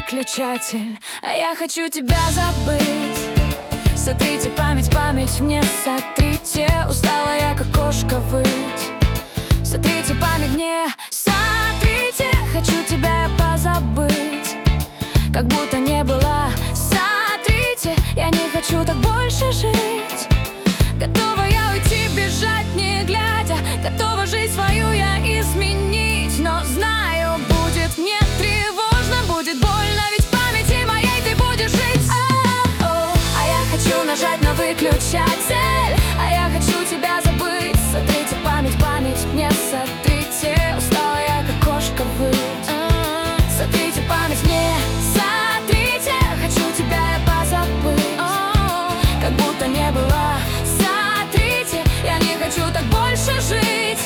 выключатель, а я хочу тебя забыть. Сотрите память, память мне сотрите. Устала я, как кошка, выть. Сотрите память мне, сотрите. Хочу тебя я позабыть, как будто не было. Сотрите, я не хочу так больше жить. Готова я уйти, бежать, не глядя. Готова жизнь свою я изменить. Но знаю, будет мне тревожно, будет больно, ведь в памяти моей ты будешь жить. А я хочу нажать на выключатель, а я хочу тебя забыть. Сотрите память, память мне сотрите. Устала я, как кошка, выть. Сотрите память мне, сотрите. Хочу тебя я позабыть, как будто не было. Сотрите, я не хочу так больше жить.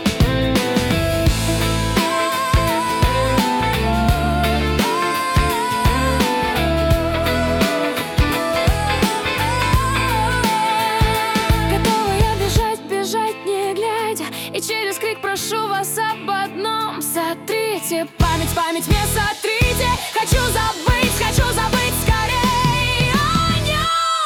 Готова я бежать, бежать, не глядя. И через крик прошу вас об одном: сотрите память, память мне сотрите. Хочу забыть скорей о нем.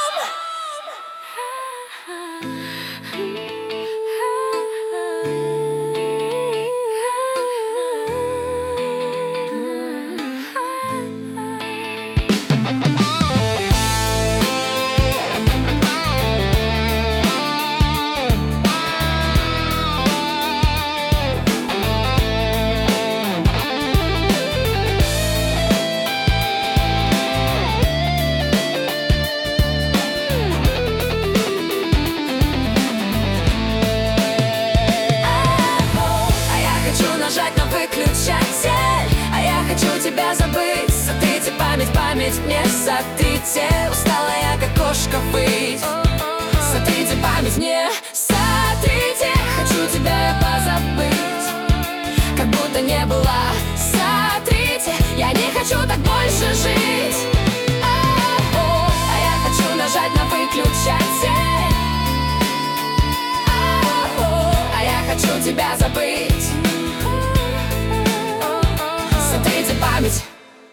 Нажать на выключатель, а я хочу тебя забыть. Сотрите память, память мне сотрите. Устала я, как кошка, выть. Сотрите память мне, сотрите. Хочу тебя я позабыть, как будто не было. Сотрите, я не хочу так больше жить. А я хочу нажать на выключатель, а я хочу тебя забыть. Сотрите память,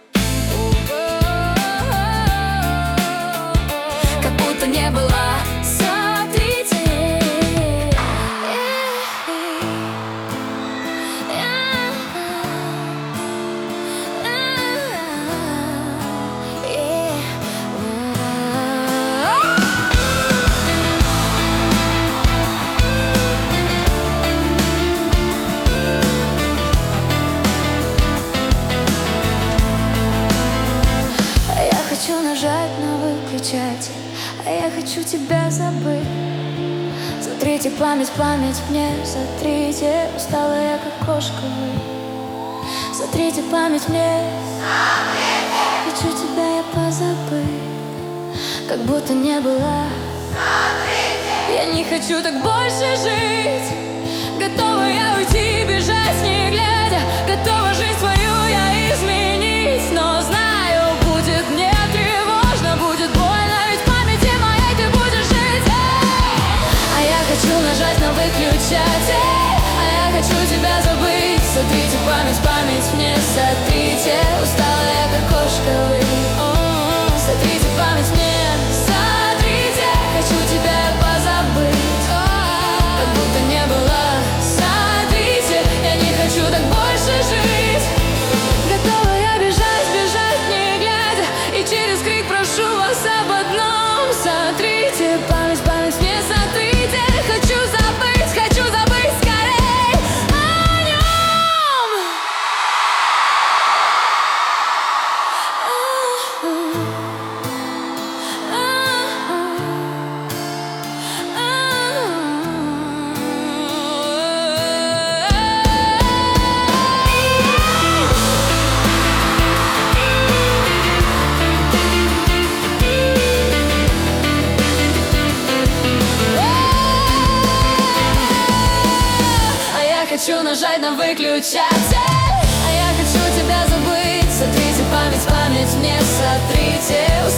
как будто не было. Сотрите. Хочу нажать на выключатель, а я хочу тебя забыть. Сотрите память, память мне сотрите. Устала я, как кошка, выть. Сотрите память мне, сотрите. Хочу тебя я позабыть, как будто не было. Сотрите. Я не хочу так больше жить. Готова я уйти, бежать, не глядя. Готова жизнь свою я изменить. Но знаю, будет мне будет больно, ведь в памяти моей ты будешь жить. А я хочу нажать на выключатель, а я хочу тебя забыть. Сотрите память, память мне сотрите. Устала я, как кошка, выть. Сотрите память мне, сотрите. Хочу тебя позабыть, как будто не было. Сотрите, я не хочу так больше жить. Готова я бежать, бежать, не глядя. И через крик прошу вас об одном: сотрите память, память мне сотрите. Хочу забыть скорей о нем. Хочу нажать на выключатель, а я хочу тебя забыть. Сотрите память, память мне сотрите.